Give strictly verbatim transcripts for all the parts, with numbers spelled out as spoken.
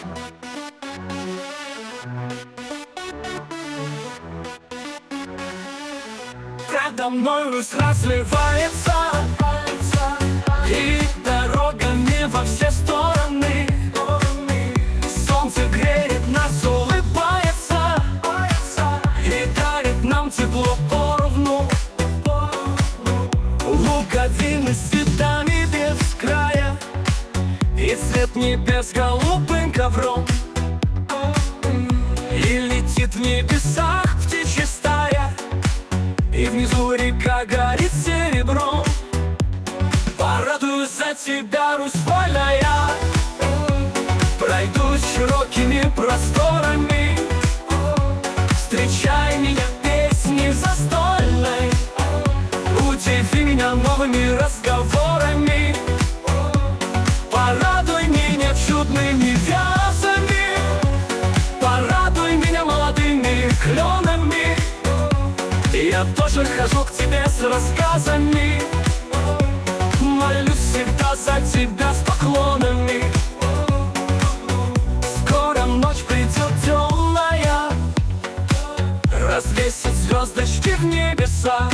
Предо мною разливается, и дорогами во все стороны. Солнце греет нас, улыбается, и дарит нам тепло поровну. Луговины с цветами без края, и цвет небес голубым ковром. И летит в небесах птичья стая, и внизу река горит серебром. Порадуюсь за тебя, Русь вольная, пройдусь широкими просторами. Встречай меня песней застольной, удиви меня новыми разговорами. Порадуй меня чудными вязами, порадуй меня молодыми кленами. Я тоже хожу к тебе с рассказами, молюсь всегда за тебя с поклонами. Скоро ночь придет темная, развесит звездочки в небесах.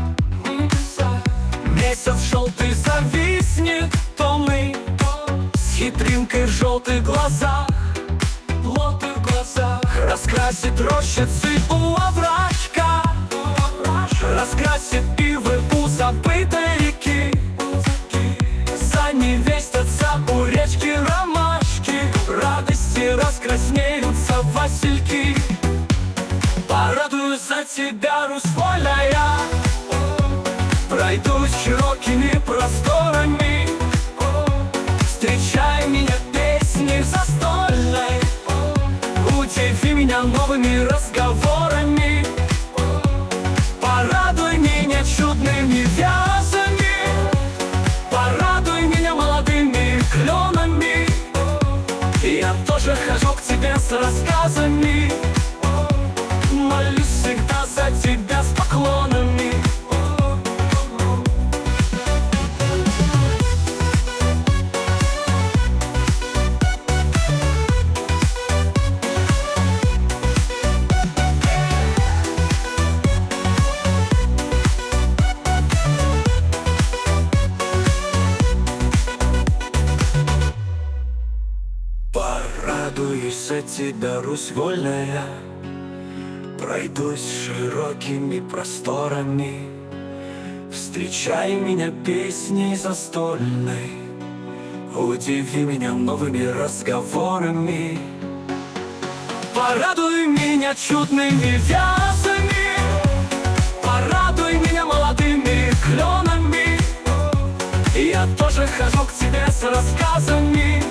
Месяц желтый зависнет томный, с хитринкой в желтых глазах, в желтых глазах. Раскрасит рощицы у оврачка, раскрасит ивы у забытой реки. За невесть отца у речки ромашки, радости раскраснеются васильки. Порадуюсь за тебя, Русь вольная, пройдусь широкими просторами. Встречай меня песней застольной, удиви меня новыми разговорами. Порадуй меня чудными вязами, порадуй меня молодыми кленами. Я тоже хожу к тебе с рассказами, молюсь всегда за тебя с поклонами. Порадуюсь за тебя, Русь вольная, пройдусь широкими просторами. Встречай меня песней застольной, удиви меня новыми разговорами. Порадуй меня чудными вязами, порадуй меня молодыми кленами. Я тоже хожу к тебе с рассказами,